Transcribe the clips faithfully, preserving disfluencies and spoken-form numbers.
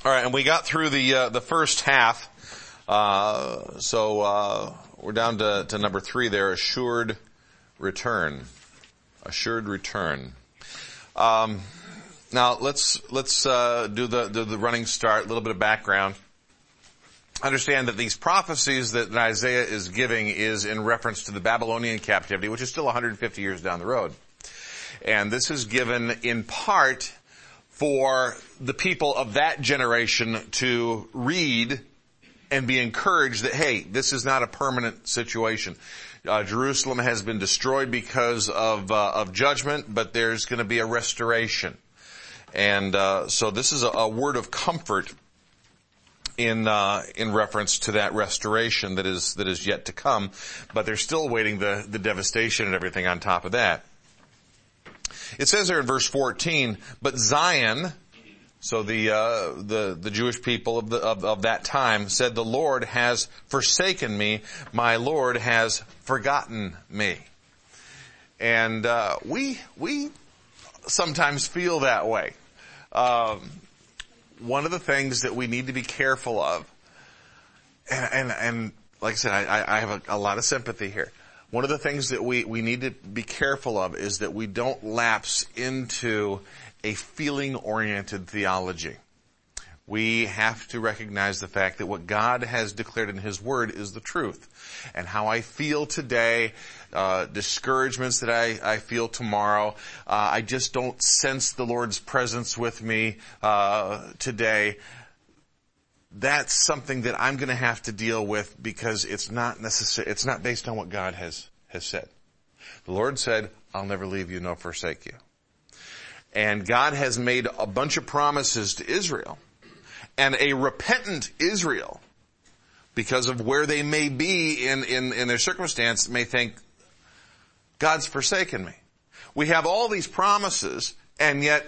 All right, and we got through the uh, the first half, uh, so uh, we're down to, to number three there, assured return. Assured return. Um, now let's let's uh, do the do the running start. A little bit of background. Understand that these prophecies that Isaiah is giving is in reference to the Babylonian captivity, which is still one hundred fifty years down the road, and this is given in part for the people of that generation to read and be encouraged that, hey, this is not a permanent situation. Uh, Jerusalem has been destroyed because of uh, of judgment, but there's going to be a restoration. And uh, so this is a, a word of comfort in uh, in reference to that restoration that is that is yet to come, but they're still awaiting the the devastation and everything on top of that. It says there in verse fourteen, but Zion, so the uh, the the Jewish people of the of, of that time, said, "The Lord has forsaken me; my Lord has forgotten me." And uh, we we sometimes feel that way. Um, one of the things that we need to be careful of, and and, and like I said, I, I have a, a lot of sympathy here. One of the things that we, we need to be careful of is that we don't lapse into a feeling-oriented theology. We have to recognize the fact that what God has declared in His Word is the truth. And how I feel today, uh, discouragements that I, I feel tomorrow, uh, I just don't sense the Lord's presence with me uh, today. That's something that I'm going to have to deal with because it's not necessary. It's not based on what God has, has said. The Lord said, "I'll never leave you nor forsake you." And God has made a bunch of promises to Israel. And a repentant Israel, because of where they may be in, in, in their circumstance, may think, God's forsaken me. We have all these promises, and yet,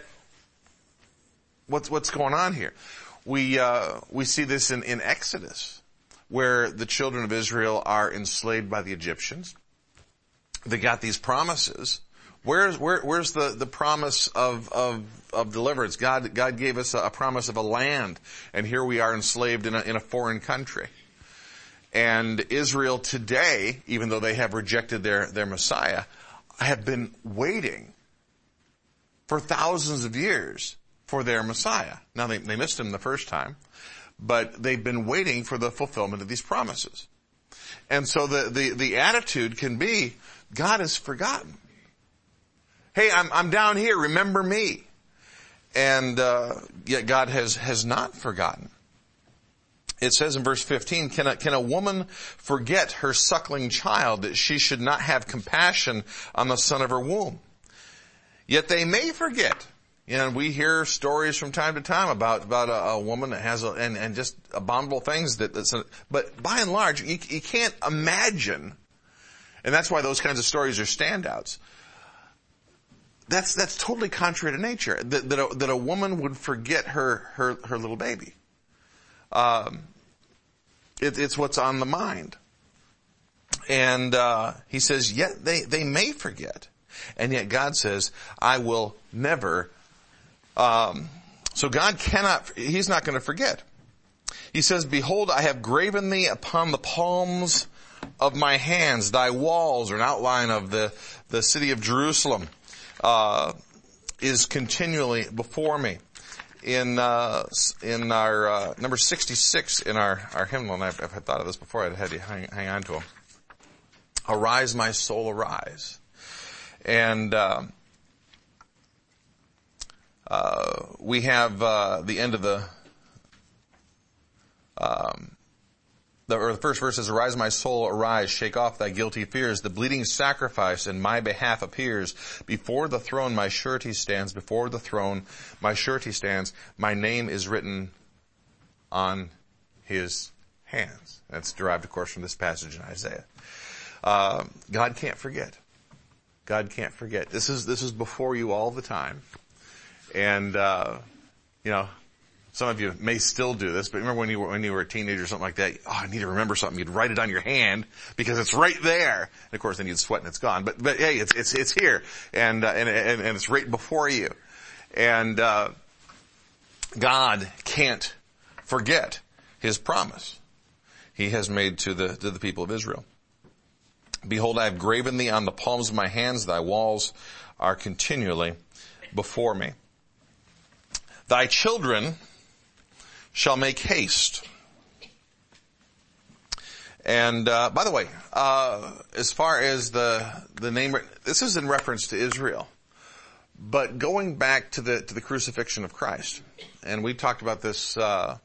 what's, what's going on here? We, uh, we see this in, in Exodus, where the children of Israel are enslaved by the Egyptians. They got these promises. Where's, where, where's the, the promise of, of, of deliverance? God, God gave us a, a promise of a land, and here we are enslaved in a, in a foreign country. And Israel today, even though they have rejected their, their Messiah, have been waiting for thousands of years for their Messiah. Now they, they missed him the first time, but they've been waiting for the fulfillment of these promises. And so the, the, the attitude can be, God has forgotten. Hey, I'm, I'm down here, remember me. And, uh, yet God has, has not forgotten. It says in verse fifteen, can a, can a woman forget her suckling child that she should not have compassion on the son of her womb? Yet they may forget. You know, we hear stories from time to time about, about a, a woman that has a, and, and just abominable things that, that's, a, but by and large, you, you can't imagine, and that's why those kinds of stories are standouts. That's, that's totally contrary to nature, that, that a, that a woman would forget her, her, her little baby. Um, it, it's what's on the mind. And, uh, he says, yet they, they may forget. And yet God says, I will never. Um, so God cannot, He's not going to forget. He says, behold, I have graven thee upon the palms of my hands. Thy walls, or an outline of the, the city of Jerusalem, uh, is continually before me. In, uh, in our, uh, number sixty-six in our, our hymnal, and I've, I've thought of this before, I'd had to hang, hang on to them. Arise, my soul, arise. And, um, uh, we have, uh, the end of the, um, the, or the first verse says, arise, my soul, arise, shake off thy guilty fears. The bleeding sacrifice in my behalf appears. Before the throne my surety stands. Before the throne my surety stands. My name is written on his hands. That's derived, of course, from this passage in Isaiah. Uh, God can't forget. God can't forget. This is, this is before you all the time. And, uh, you know, some of you may still do this, but remember when you were, when you were a teenager or something like that, oh, I need to remember something. You'd write it on your hand because it's right there. And of course then you'd sweat and it's gone. But, but hey, it's, it's, it's here. And, uh, and, and, and it's right before you. And, uh, God can't forget his promise he has made to the, to the people of Israel. Behold, I have graven thee on the palms of my hands. Thy walls are continually before me. Thy children shall make haste. And, uh, by the way, uh, as far as the, the name, this is in reference to Israel. But going back to the, to the crucifixion of Christ. And we talked about this, uh,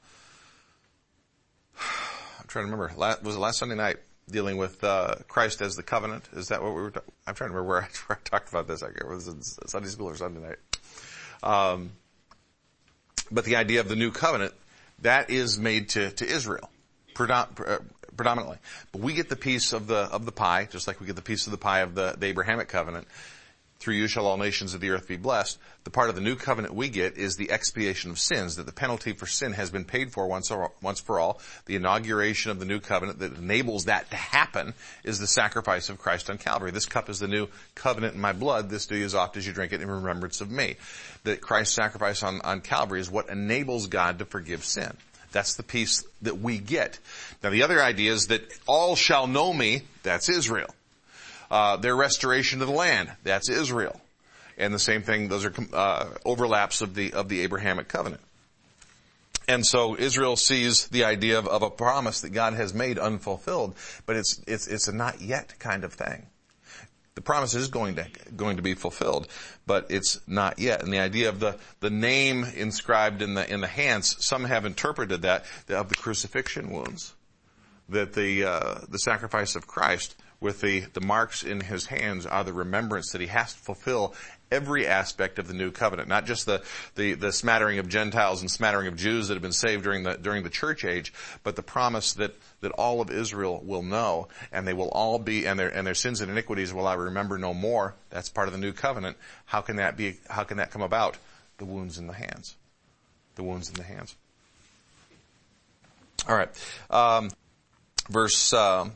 I'm trying to remember, last, was it last Sunday night, dealing with, uh, Christ as the covenant? Is that what we were, ta- I'm trying to remember where I, where I talked about this. I guess it was in Sunday school or Sunday night. Um, but the idea of the new covenant, that is made to, to Israel. Predom- predominantly. But we get the piece of the, of the pie, just like we get the piece of the pie of the, the Abrahamic covenant. Through you shall all nations of the earth be blessed. The part of the new covenant we get is the expiation of sins, that the penalty for sin has been paid for once or, once for all. The inauguration of the new covenant that enables that to happen is the sacrifice of Christ on Calvary. This cup is the new covenant in my blood. This do you as oft as you drink it in remembrance of me. That Christ's sacrifice on, on Calvary is what enables God to forgive sin. That's the piece that we get. Now the other idea is that all shall know me, that's Israel. Uh, their restoration of the land, that's Israel. And the same thing, those are uh, overlaps of the of the Abrahamic covenant. And so Israel sees the idea of, of a promise that God has made unfulfilled, but it's it's it's a not yet kind of thing. The promise is going to going to be fulfilled, but it's not yet. And the idea of the the name inscribed in the in the hands, some have interpreted that of the crucifixion wounds, that the uh, the sacrifice of Christ with the, the marks in his hands are the remembrance that he has to fulfill every aspect of the new covenant, not just the, the, the smattering of Gentiles and smattering of Jews that have been saved during the, during the church age, but the promise that, that all of Israel will know, and they will all be, and their, and their sins and iniquities will I remember no more. That's part of the new covenant. How can that be, how can that come about? The wounds in the hands. The wounds in the hands. Alright. Um, verse, um,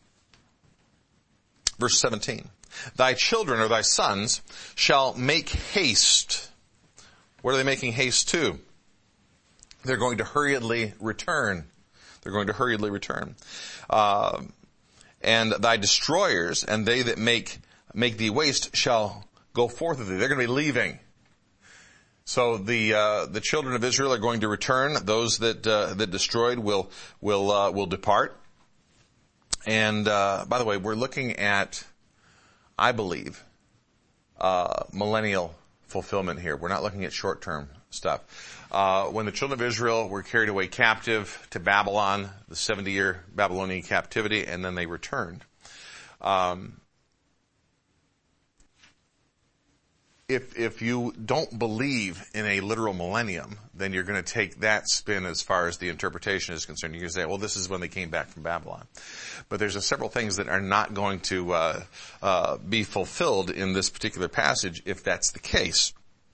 Verse seventeen, thy children or thy sons shall make haste. What are they making haste to? They're going to hurriedly return. They're going to hurriedly return. Uh, and thy destroyers and they that make, make thee waste shall go forth of thee. They're going to be leaving. So the, uh, the children of Israel are going to return. Those that, uh, that destroyed will, will, uh, will depart. And, uh, by the way, we're looking at, I believe, uh, millennial fulfillment here. We're not looking at short-term stuff. Uh, when the children of Israel were carried away captive to Babylon, the seventy-year Babylonian captivity, and then they returned. Um, If, if you don't believe in a literal millennium, then you're going to take that spin as far as the interpretation is concerned. You're going to say, well, this is when they came back from Babylon. But there's a several things that are not going to uh, uh, be fulfilled in this particular passage if that's the case.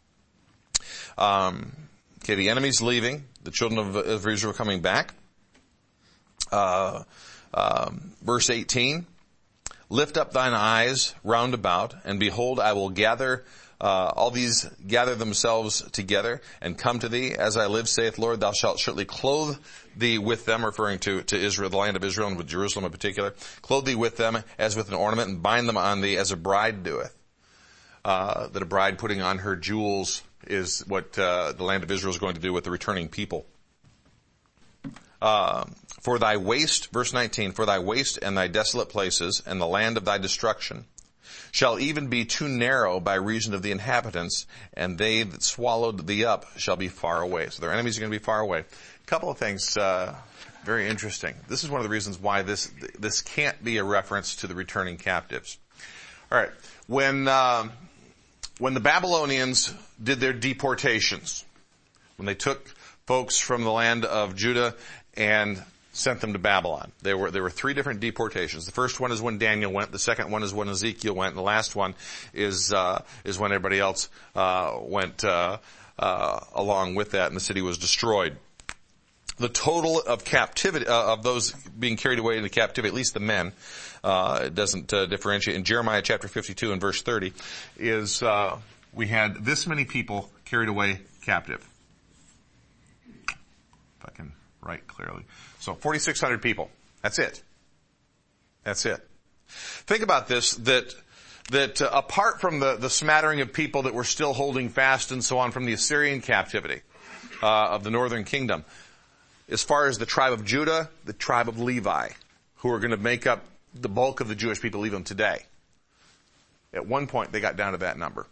Um, okay, the enemy's leaving, the children of, of Israel coming back. Uh, um, verse eighteen, lift up thine eyes round about, and behold, I will gather Uh, all these gather themselves together and come to thee. As I live, saith Lord, thou shalt surely clothe thee with them, referring to, to Israel, the land of Israel, and with Jerusalem in particular. Clothe thee with them as with an ornament, and bind them on thee as a bride doeth. Uh, that a bride putting on her jewels is what uh, the land of Israel is going to do with the returning people. Uh, for thy waste, verse nineteen, for thy waste and thy desolate places, and the land of thy destruction, shall even be too narrow by reason of the inhabitants, and they that swallowed thee up shall be far away. So their enemies are going to be far away. A couple of things, uh, very interesting. This is one of the reasons why this, this can't be a reference to the returning captives. Alright, when, uh, when the Babylonians did their deportations, when they took folks from the land of Judah and sent them to Babylon. There were, there were three different deportations. The first one is when Daniel went. The second one is when Ezekiel went. And the last one is, uh, is when everybody else, uh, went, uh, uh, along with that and the city was destroyed. The total of captivity, uh, of those being carried away into captivity, at least the men, uh, it doesn't, uh, differentiate. In Jeremiah chapter fifty-two and verse thirty is, uh, we had this many people carried away captive. If I can write clearly. So forty-six hundred people. That's it. That's it. Think about this, that that uh, apart from the, the smattering of people that were still holding fast and so on from the Assyrian captivity uh, of the northern kingdom, as far as the tribe of Judah, the tribe of Levi, who are going to make up the bulk of the Jewish people even today, at one point they got down to that number.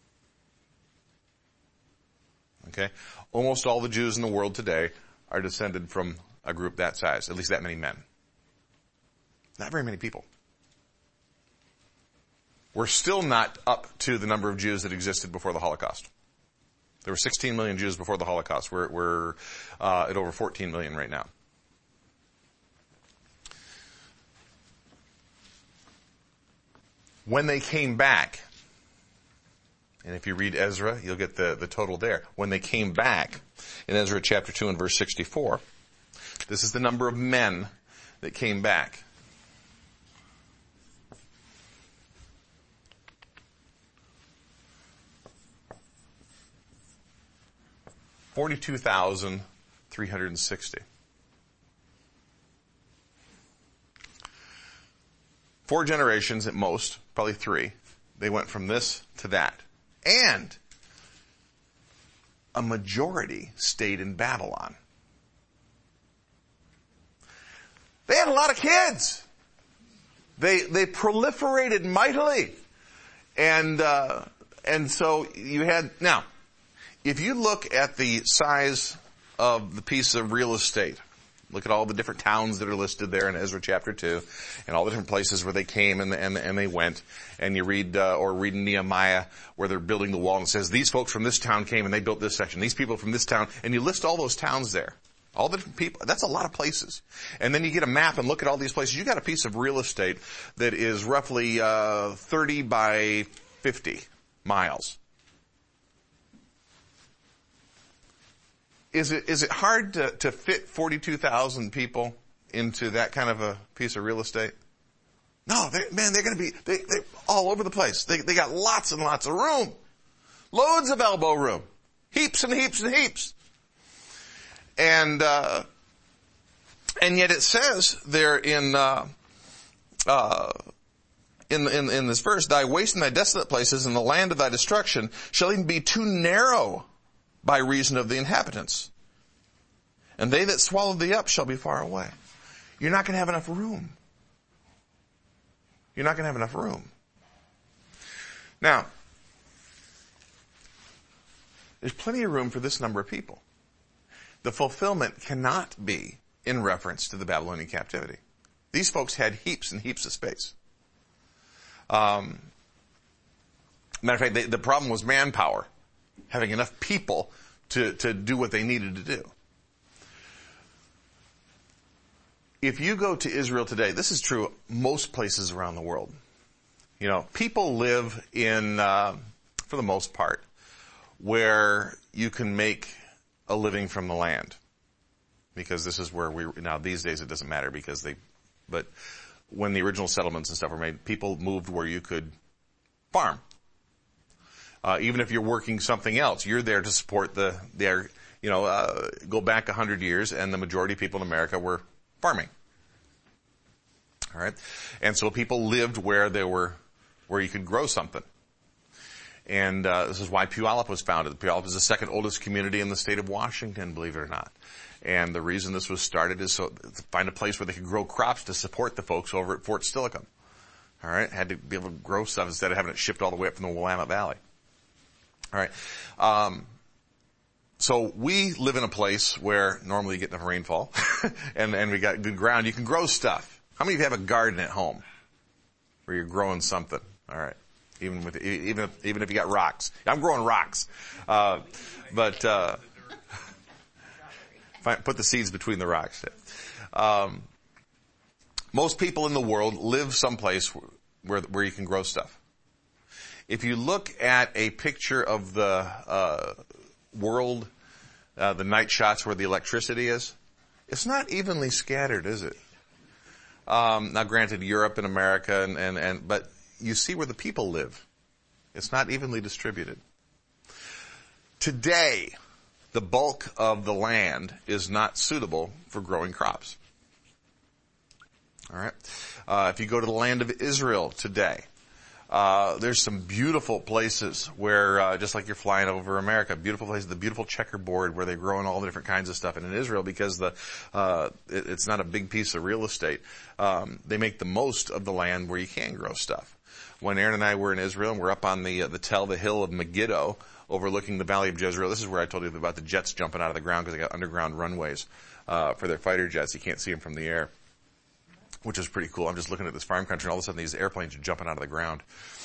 Okay? Almost all the Jews in the world today are descended from a group that size, at least that many men. Not very many people. We're still not up to the number of Jews that existed before the Holocaust. There were sixteen million Jews before the Holocaust. We're, we're uh, at over fourteen million right now. When they came back, and if you read Ezra, you'll get the, the total there. When they came back, in Ezra chapter two and verse sixty-four, this is the number of men that came back. forty-two thousand three hundred sixty. Four generations at most, probably three. They went from this to that. And a majority stayed in Babylon. They had a lot of kids. They they proliferated mightily. And uh, and so you had, now, if you look at the size of the piece of real estate, look at all the different towns that are listed there in Ezra chapter two, and all the different places where they came and and, and they went, and you read, uh, or read in Nehemiah where they're building the wall and it says, these folks from this town came and they built this section, these people from this town, and you list all those towns there. All the different people, that's a lot of places. And then you get a map and look at all these places. You got a piece of real estate that is roughly, uh, thirty by fifty miles. Is it, is it hard to, to fit forty-two thousand people into that kind of a piece of real estate? No, they're, man, they're gonna be, they, they're all over the place. They, they got lots and lots of room. Loads of elbow room. Heaps and heaps and heaps. And, uh, and yet it says there in, uh, uh, in, in, in this verse, thy waste and thy desolate places and the land of thy destruction shall even be too narrow by reason of the inhabitants. And they that swallowed thee up shall be far away. You're not going to have enough room. You're not going to have enough room. Now, there's plenty of room for this number of people. The fulfillment cannot be in reference to the Babylonian captivity. These folks had heaps and heaps of space. Um, matter of fact, they, the problem was manpower. Having enough people to, to do what they needed to do. If you go to Israel today, this is true most places around the world. You know, people live in, uh, for the most part, where you can make a living from the land. Because this is where we, now these days it doesn't matter because they, but when the original settlements and stuff were made, people moved where you could farm. Uh, even if you're working something else, you're there to support the, their, you know, uh, go back a hundred years and the majority of people in America were farming. Alright? And so people lived where they were, where you could grow something. And, uh, this is why Puyallup was founded. Puyallup is the second oldest community in the state of Washington, believe it or not. And the reason this was started is so, to find a place where they could grow crops to support the folks over at Fort Steilacoom. Alright? Had to be able to grow stuff instead of having it shipped all the way up from the Willamette Valley. All right. Um, so we live in a place where normally you get enough rainfall and, and we got good ground. You can grow stuff. How many of you have a garden at home where you're growing something? All right. Even with, even if, even if you got rocks. I'm growing rocks. Uh, but, uh, put the seeds between the rocks. Um, most people in the world live someplace where, where you can grow stuff. If you look at a picture of the uh, world, uh, the night shots where the electricity is, it's not evenly scattered, is it? Um, now, granted, Europe and America, and, and, and but you see where the people live. It's not evenly distributed. Today, the bulk of the land is not suitable for growing crops. All right. Uh, if you go to the land of Israel today, uh, there's some beautiful places where, uh, just like you're flying over America, beautiful places, the beautiful checkerboard where they're growing all the different kinds of stuff. And in Israel, because the, uh, it, it's not a big piece of real estate, um, they make the most of the land where you can grow stuff. When Aaron and I were in Israel and we're up on the, uh, the Tel, the hill of Megiddo, overlooking the valley of Jezreel. This is where I told you about the jets jumping out of the ground because they got underground runways, uh, for their fighter jets. You can't see them from the air, which is pretty cool. I'm just looking at this farm country and all of a sudden these airplanes are jumping out of the ground.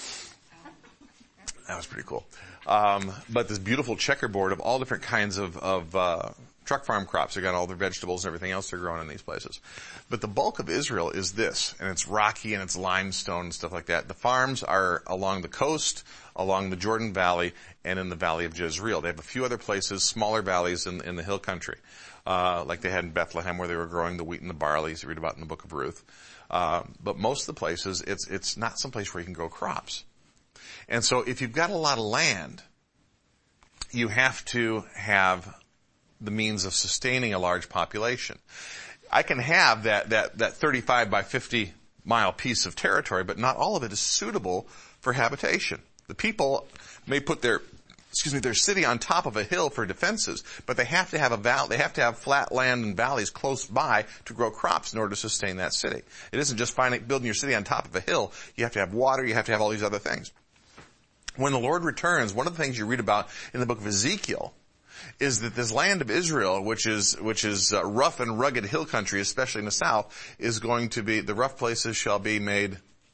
That was pretty cool. Um, but this beautiful checkerboard of all different kinds of, of, uh, truck farm crops. They got all their vegetables and everything else they're growing in these places. But the bulk of Israel is this, and it's rocky and it's limestone and stuff like that. The farms are along the coast, along the Jordan Valley, and in the valley of Jezreel. They have a few other places, smaller valleys in, in the hill country, uh, like they had in Bethlehem where they were growing the wheat and the barley, as you read about in the book of Ruth. Uh, but most of the places, it's, it's not some place where you can grow crops. And so if you've got a lot of land, you have to have the means of sustaining a large population. I can have that, that, that thirty-five by fifty mile piece of territory, but not all of it is suitable for habitation. The people may put their, excuse me, their city on top of a hill for defenses, but they have to have a val, they have to have flat land and valleys close by to grow crops in order to sustain that city. It isn't just finding, building your city on top of a hill. You have to have water, you have to have all these other things. When the Lord returns, one of the things you read about in the book of Ezekiel is that this land of Israel, which is, which is uh, rough and rugged hill country, especially in the south, is going to be, the rough places shall be made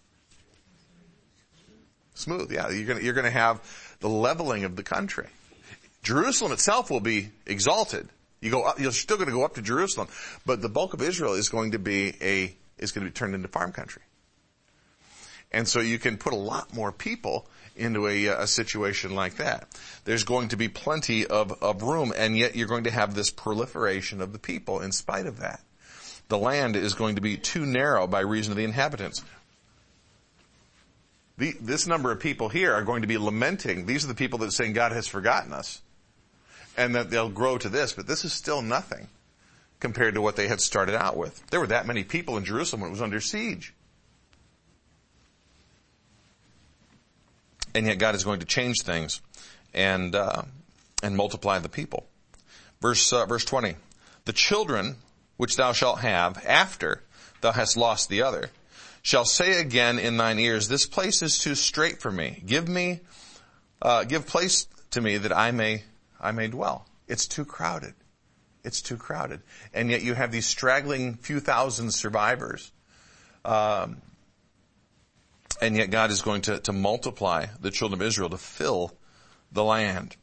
smooth. Yeah, you're gonna, you're gonna have the leveling of the country. Jerusalem itself will be exalted. You go up, you're still gonna go up to Jerusalem, but the bulk of Israel is going to be a, is going to be turned into farm country. And so you can put a lot more people into a, a situation like that. There's going to be plenty of, of room, and yet you're going to have this proliferation of the people in spite of that. The land is going to be too narrow by reason of the inhabitants. The, this number of people here are going to be lamenting. These are the people that are saying God has forgotten us, and that they'll grow to this, but this is still nothing compared to what they had started out with. There were that many people in Jerusalem when it was under siege. And yet God is going to change things and uh, and multiply the people. Verse uh, verse twenty. The children which thou shalt have after thou hast lost the other shall say again in thine ears, this place is too strait for me. Give me, uh, give place to me that I may I may dwell. It's too crowded. It's too crowded. And yet you have these straggling few thousand survivors. Um, And yet God is going to, to multiply the children of Israel to fill the land.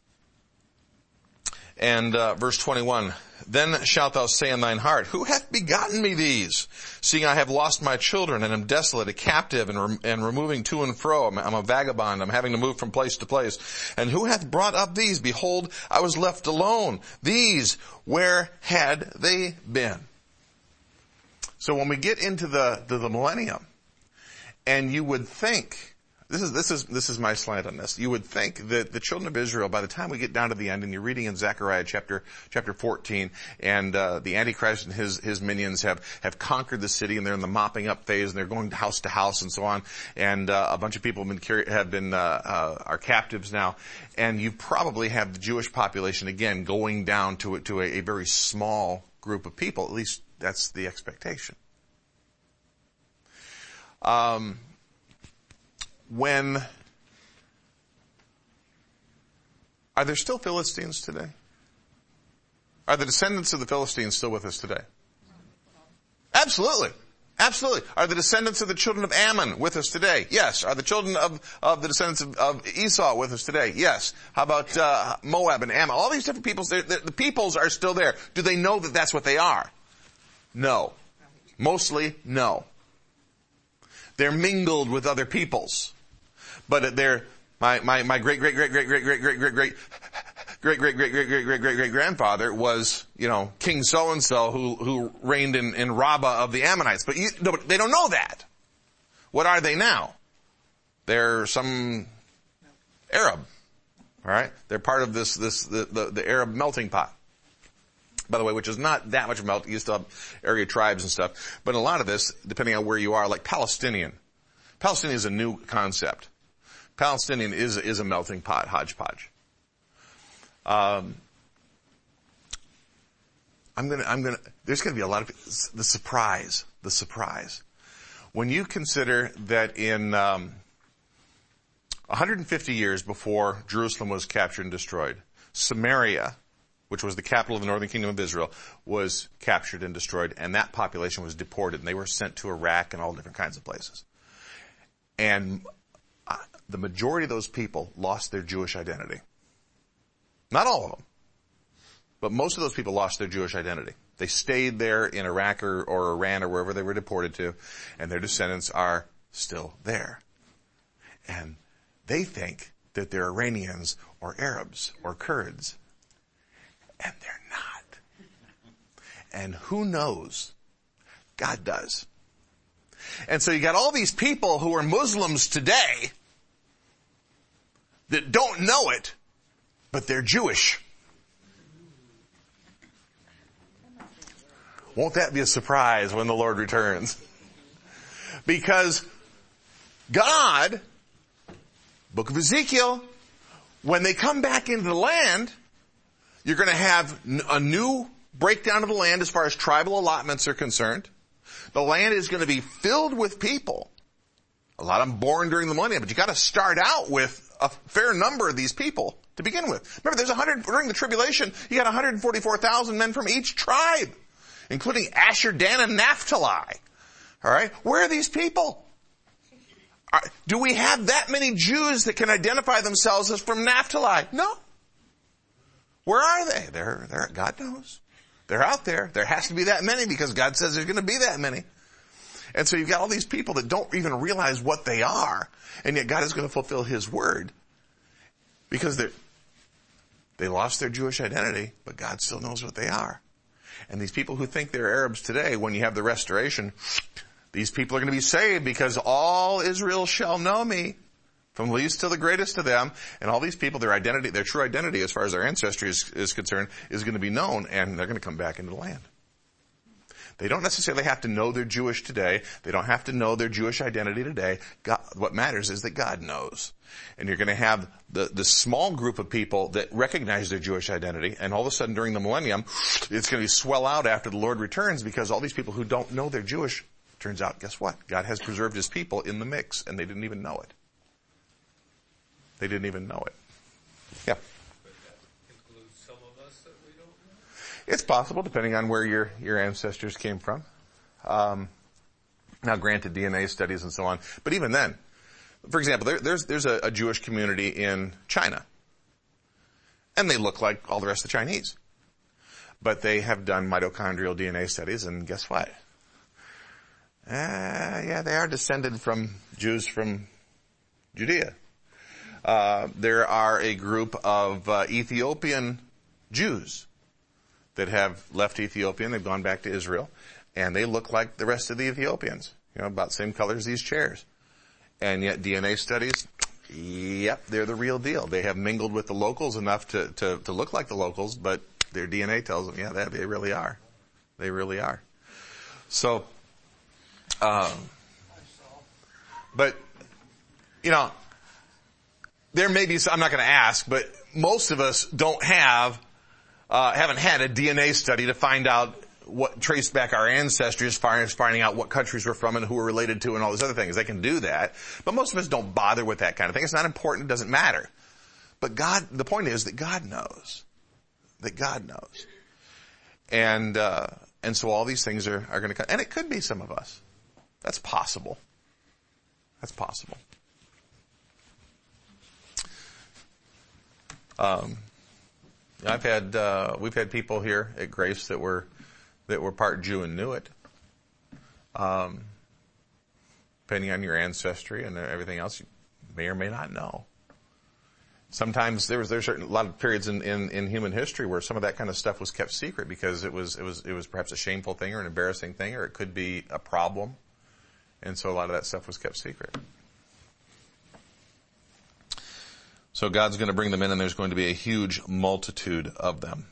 And uh, verse twenty-one, then shalt thou say in thine heart, who hath begotten me these? Seeing I have lost my children and am desolate, a captive, and, rem- and removing to and fro. I'm, I'm a vagabond. I'm having to move from place to place. And who hath brought up these? Behold, I was left alone. These, where had they been? So when we get into the, the, the millennium, and you would think, this is, this is, this is my slant on this, you would think that the children of Israel, by the time we get down to the end, and you're reading in Zechariah chapter, chapter fourteen, and, uh, the Antichrist and his, his minions have, have conquered the city, and they're in the mopping up phase, and they're going house to house and so on, and, uh, a bunch of people have been carried, have been, uh, uh, are captives now, and you probably have the Jewish population again going down to, to a, a very small group of people, at least that's the expectation. Um, when, are there still Philistines today? Are the descendants of the Philistines still with us today? Absolutely. Absolutely. Are the descendants of the children of Ammon with us today? Yes. Are the children of, of the descendants of, of Esau with us today? Yes. How about, uh, Moab and Ammon? All these different peoples, the, the peoples are still there. Do they know that that's what they are? No. Mostly, no. They're mingled with other peoples. But they're, my, my, my great, great, great, great, great, great, great, great, great, great, great, great, great, great, great, great, great grandfather was, you know, King so-and-so who, who reigned in, in Rabbah of the Ammonites. But you, no, they don't know that. What are they now? They're some Arab. All right? They're part of this, this, the, the, the Arab melting pot. By the way, which is not that much of a melt. You still have area tribes and stuff. But a lot of this, depending on where you are, like Palestinian. Palestinian is a new concept. Palestinian is, is a melting pot, hodgepodge. Um, I'm gonna, I'm gonna, there's gonna be a lot of, the surprise, the surprise. When you consider that in, um, one hundred fifty years before Jerusalem was captured and destroyed, Samaria, which was the capital of the northern kingdom of Israel, was captured and destroyed, and that population was deported, and they were sent to Iraq and all different kinds of places. And uh, the majority of those people lost their Jewish identity. Not all of them, but most of those people lost their Jewish identity. They stayed there in Iraq or, or Iran or wherever they were deported to, and their descendants are still there. And they think that they're Iranians or Arabs or Kurds. And they're not. And who knows? God does. And so you got all these people who are Muslims today that don't know it, but they're Jewish. Won't that be a surprise when the Lord returns? Because God, Book of Ezekiel, when they come back into the land, you're going to have a new breakdown of the land as far as tribal allotments are concerned. The land is going to be filled with people. A lot of them born during the millennium, but you got to start out with a fair number of these people to begin with. Remember, there's a hundred, during the tribulation, you got one hundred forty-four thousand men from each tribe, including Asher, Dan, and Naphtali. Alright? Where are these people? Are, do we have that many Jews that can identify themselves as from Naphtali? No. Where are they? They're, they're, God knows. They're out there. There has to be that many because God says there's going to be that many. And so you've got all these people that don't even realize what they are, and yet God is going to fulfill His word because they they lost their Jewish identity, but God still knows what they are. And these people who think they're Arabs today, when you have the restoration, these people are going to be saved because all Israel shall know me, from the least to the greatest of them. And all these people, their identity, their true identity as far as their ancestry is, is concerned, is going to be known, and they're going to come back into the land. They don't necessarily have to know they're Jewish today. They don't have to know their Jewish identity today. God, what matters is that God knows. And you're going to have the, the small group of people that recognize their Jewish identity, and all of a sudden during the millennium, it's going to swell out after the Lord returns because all these people who don't know they're Jewish, turns out, guess what? God has preserved His people in the mix, and they didn't even know it. They didn't even know it. Yeah. But that includes some of us that we don't know? It's possible, depending on where your, your ancestors came from. Um, now, granted, D N A studies and so on. But even then, for example, there, there's, there's a, a Jewish community in China. And they look like all the rest of the Chinese. But they have done mitochondrial D N A studies, and guess what? Uh, yeah, they are descended from Jews from Judea. Uh, there are a group of uh, Ethiopian Jews that have left Ethiopia and they've gone back to Israel, and they look like the rest of the Ethiopians, you know, about the same color as these chairs. And yet D N A studies, yep, they're the real deal. They have mingled with the locals enough to, to, to look like the locals, but their D N A tells them, yeah, they, they really are. They really are. So, um, but, you know, there may be, I'm not going to ask, but most of us don't have, uh, haven't had a D N A study to find out what, trace back our ancestry as far as finding out what countries we're from and who we're related to and all those other things. They can do that. But most of us don't bother with that kind of thing. It's not important. It doesn't matter. But God, the point is that God knows. That God knows. And, uh, and so all these things are, are going to come. And it could be some of us. That's possible. That's possible. Um, I've had, uh, we've had people here at Grace that were, that were part Jew and knew it. Um, depending on your ancestry and everything else, you may or may not know. Sometimes there was, there's certain, a lot of periods in, in, in human history where some of that kind of stuff was kept secret because it was, it was, it was perhaps a shameful thing or an embarrassing thing, or it could be a problem. And so a lot of that stuff was kept secret. So God's going to bring them in, and there's going to be a huge multitude of them.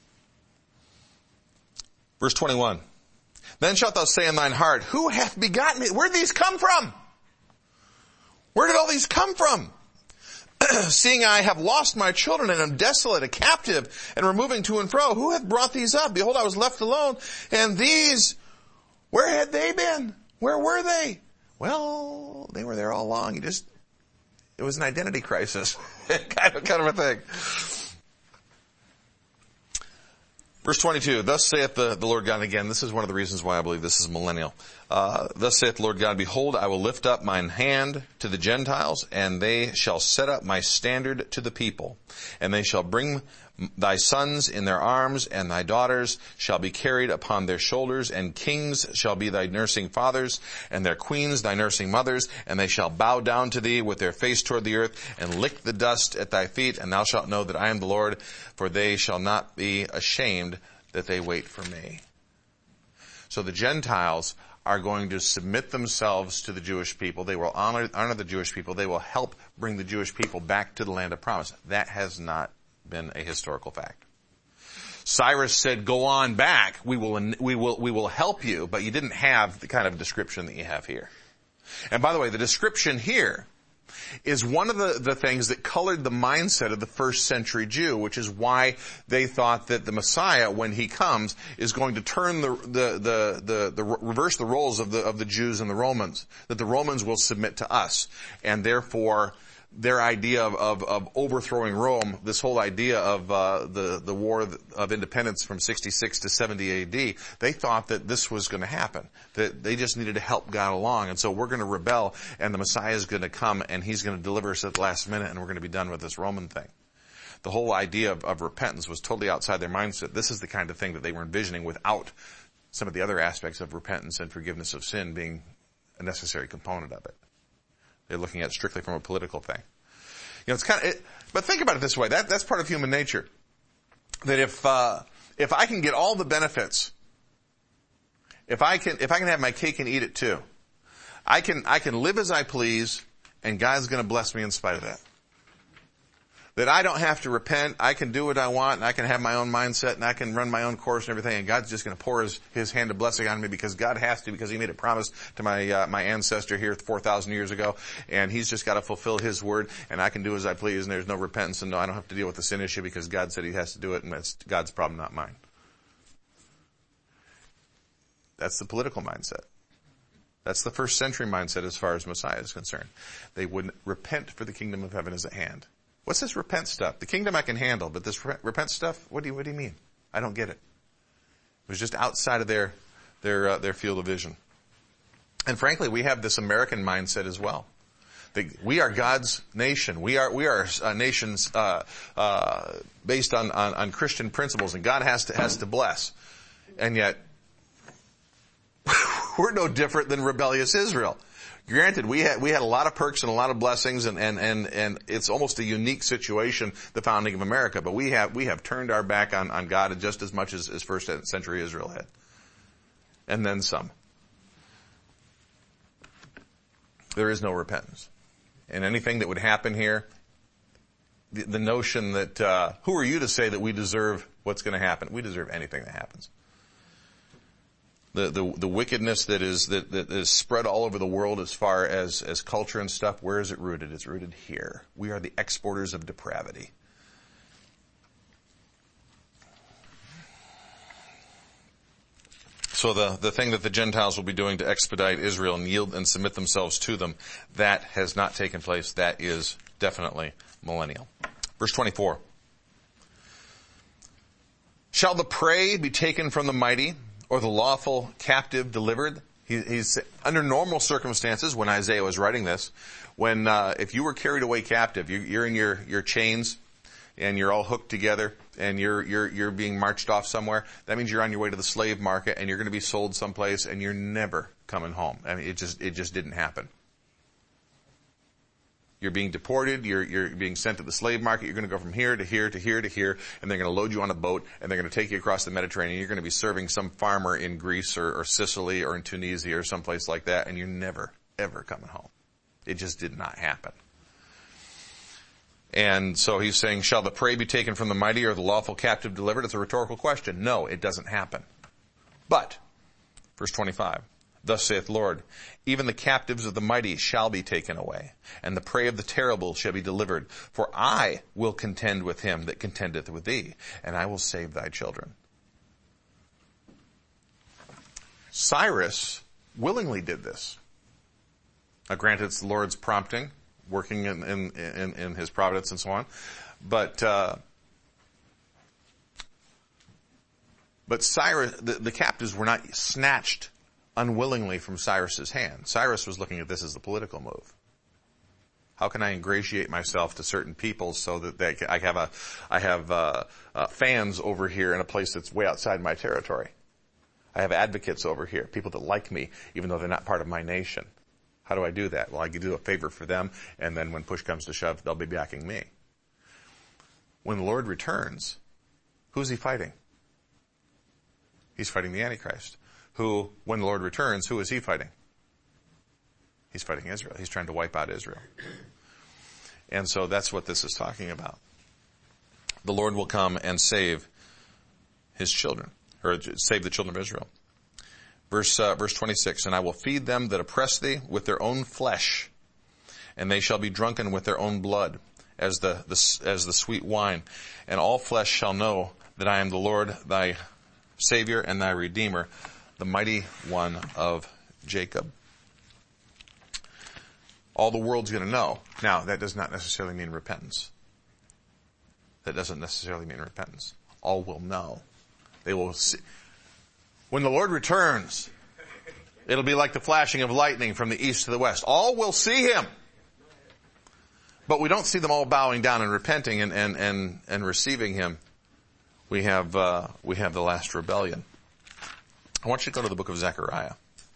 Verse twenty-one. Then shalt thou say in thine heart, who hath begotten me? Where did these come from? Where did all these come from? Seeing I have lost my children and am desolate, a captive, and removing to and fro, who hath brought these up? Behold, I was left alone, and these, where had they been? Where were they? Well, they were there all along. You just, it was an identity crisis, kind of, kind of a thing. Verse twenty-two, thus saith the, the Lord God, and again, this is one of the reasons why I believe this is millennial. Uh, thus saith the Lord God, behold, I will lift up mine hand to the Gentiles, and they shall set up my standard to the people. And they shall bring thy sons in their arms, and thy daughters shall be carried upon their shoulders, and kings shall be thy nursing fathers, and their queens thy nursing mothers, and they shall bow down to thee with their face toward the earth, and lick the dust at thy feet, and thou shalt know that I am the Lord, for they shall not be ashamed that they wait for me. So the Gentiles are going to submit themselves to the Jewish people. They will honor, honor the Jewish people. They will help bring the Jewish people back to the land of promise. That has not been a historical fact. Cyrus said, go on back. We will, we will, we will help you, but you didn't have the kind of description that you have here. And by the way, the description here is one of the, the things that colored the mindset of the first century Jew, which is why they thought that the Messiah, when he comes, is going to turn the, the, the, the, the reverse the roles of the, of the Jews and the Romans, that the Romans will submit to us, and therefore their idea of, of, of overthrowing Rome, this whole idea of uh, the, the war of independence from sixty-six to seventy A D, they thought that this was going to happen, that they just needed to help God along, and so we're going to rebel, and the Messiah is going to come, and he's going to deliver us at the last minute, and we're going to be done with this Roman thing. The whole idea of, of repentance was totally outside their mindset. This is the kind of thing that they were envisioning without some of the other aspects of repentance and forgiveness of sin being a necessary component of it. They're looking at it strictly from a political thing. You know, it's kind of, it, but think about it this way. That, that's part of human nature. That if, uh, if I can get all the benefits, if I can, if I can have my cake and eat it too, I can, I can live as I please, and God's gonna bless me in spite of that. That I don't have to repent, I can do what I want, and I can have my own mindset, and I can run my own course and everything, and God's just going to pour his, his hand of blessing on me because God has to, because he made a promise to my, uh, my ancestor here four thousand years ago, and he's just got to fulfill his word, and I can do as I please, and there's no repentance, and no, I don't have to deal with the sin issue because God said he has to do it, and that's God's problem, not mine. That's the political mindset. That's the first century mindset as far as Messiah is concerned. They would repent, for the kingdom of heaven is at hand. What's this repent stuff? The kingdom I can handle, but this repent stuff, what do you, what do you mean? I don't get it. It was just outside of their, their, uh, their field of vision. And frankly, we have this American mindset as well. The, we are God's nation. We are, we are uh, nations, uh, uh, based on, on, on Christian principles, and God has to, has to bless. And yet, we're no different than rebellious Israel. Granted, we had, we had a lot of perks and a lot of blessings, and, and, and, and it's almost a unique situation, the founding of America, but we have, we have turned our back on, on God just as much as, as first century Israel had. And then some. There is no repentance. And anything that would happen here, the, the notion that, uh, who are you to say that we deserve what's going to happen? We deserve anything that happens. The, the, the wickedness that is, that, that is spread all over the world as far as, as culture and stuff, where is it rooted? It's rooted here. We are the exporters of depravity. So the, the thing that the Gentiles will be doing to expedite Israel and yield and submit themselves to them, that has not taken place. That is definitely millennial. Verse twenty-four. Shall the prey be taken from the mighty, or the lawful captive delivered? He, he's under normal circumstances when Isaiah was writing this, when uh, if you were carried away captive, you, you're in your, your chains and you're all hooked together and you're you're you're being marched off somewhere. That means you're on your way to the slave market and you're going to be sold someplace and you're never coming home. I mean, it just it just didn't happen. You're being deported, you're, you're being sent to the slave market, you're going to go from here to here to here to here, and they're going to load you on a boat, and they're going to take you across the Mediterranean. You're going to be serving some farmer in Greece or, or Sicily or in Tunisia or someplace like that, and you're never, ever coming home. It just did not happen. And so he's saying, shall the prey be taken from the mighty or the lawful captive delivered? It's a rhetorical question. No, it doesn't happen. But, verse twenty-five, thus saith the Lord, even the captives of the mighty shall be taken away, and the prey of the terrible shall be delivered. For I will contend with him that contendeth with thee, and I will save thy children. Cyrus willingly did this. Now granted, it's the Lord's prompting, working in, in, in, in his providence and so on. But, uh, but Cyrus, the, the captives were not snatched unwillingly from Cyrus's hand. Cyrus was looking at this as a political move. How can I ingratiate myself to certain people so that they, I have a, I have uh, uh, fans over here in a place that's way outside my territory. I have advocates over here, people that like me, even though they're not part of my nation. How do I do that? Well, I can do a favor for them, and then when push comes to shove, they'll be backing me. When the Lord returns, who's he fighting? He's fighting the Antichrist. Who, when the Lord returns, who is he fighting? He's fighting Israel. He's trying to wipe out Israel. And so that's what this is talking about. The Lord will come and save his children, or save the children of Israel. Verse, uh, verse twenty-six, and I will feed them that oppress thee with their own flesh, and they shall be drunken with their own blood, as the, the, as the sweet wine. And all flesh shall know that I am the Lord thy Savior and thy Redeemer, the mighty one of Jacob. All the world's going to know. Now, that does not necessarily mean repentance. That doesn't necessarily mean repentance. All will know. They will see. When the Lord returns, it'll be like the flashing of lightning from the east to the west. All will see him. But we don't see them all bowing down and repenting and, and, and, and receiving him. We have, uh, we have the last rebellion. I want you to go to the book of Zechariah.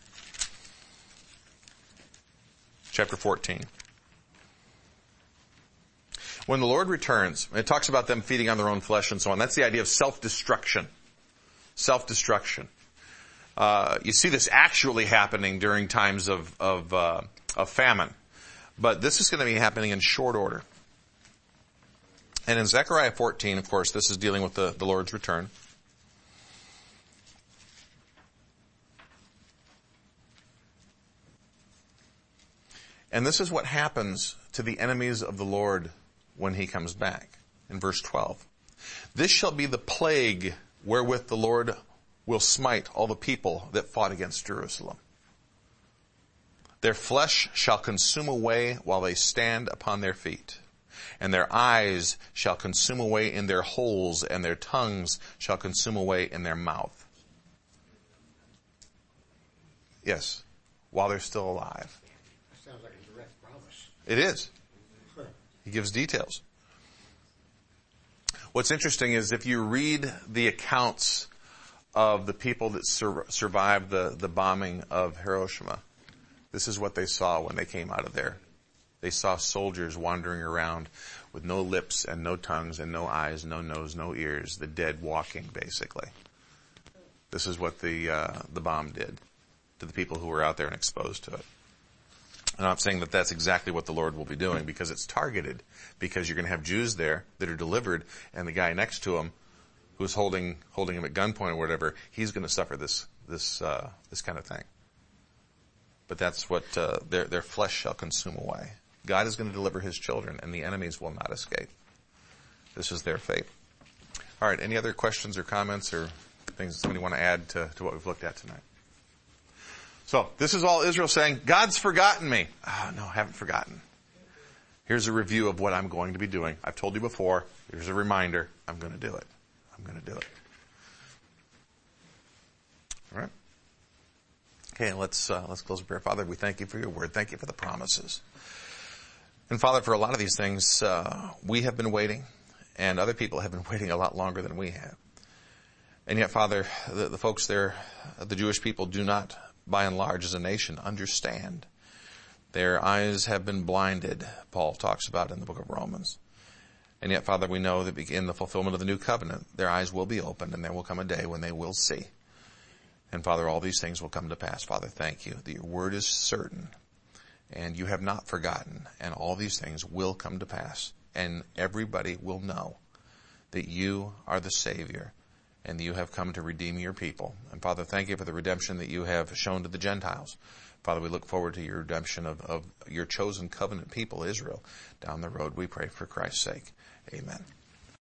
Chapter fourteen. When the Lord returns, it talks about them feeding on their own flesh and so on. That's the idea of self-destruction. Self-destruction. Uh, you see this actually happening during times of, of, uh, of famine. But this is going to be happening in short order. And in Zechariah fourteen, of course, this is dealing with the, the Lord's return. And this is what happens to the enemies of the Lord when he comes back. In verse twelve. This shall be the plague wherewith the Lord will smite all the people that fought against Jerusalem. Their flesh shall consume away while they stand upon their feet, and their eyes shall consume away in their holes, and their tongues shall consume away in their mouth. Yes, while they're still alive. That sounds like a direct promise. It is. He gives details. What's interesting is if you read the accounts of the people that sur- survived the, the bombing of Hiroshima, this is what they saw when they came out of there. They saw soldiers wandering around with no lips and no tongues and no eyes, no nose, no ears, the dead walking, basically. This is what the uh, the bomb did to the people who were out there and exposed to it. And I'm saying that that's exactly what the Lord will be doing because it's targeted, because you're going to have Jews there that are delivered, and the guy next to him who's holding holding him at gunpoint or whatever, he's going to suffer this this uh, this kind of thing. But that's what uh, their their flesh shall consume away. God is going to deliver his children, and the enemies will not escape. This is their fate. All right, any other questions or comments or things that somebody want to add to, to what we've looked at tonight? So, this is all Israel saying, God's forgotten me. Oh, no, I haven't forgotten. Here's a review of what I'm going to be doing. I've told you before. Here's a reminder. I'm going to do it. I'm going to do it. All right? Okay, let's, uh, let's close with prayer. Father, we thank you for your word. Thank you for the promises. And Father, for a lot of these things, uh, we have been waiting, and other people have been waiting a lot longer than we have. And yet, Father, the, the folks there, the Jewish people, do not, by and large, as a nation, understand. Their eyes have been blinded, Paul talks about in the book of Romans. And yet, Father, we know that in the fulfillment of the new covenant, their eyes will be opened, and there will come a day when they will see. And Father, all these things will come to pass. Father, thank you that your word is certain, and you have not forgotten, and all these things will come to pass. and everybody will know that you are the Savior and that you have come to redeem your people. And Father, thank you for the redemption that you have shown to the Gentiles. Father, we look forward to your redemption of, of your chosen covenant people, Israel, down the road. We pray for Christ's sake. Amen.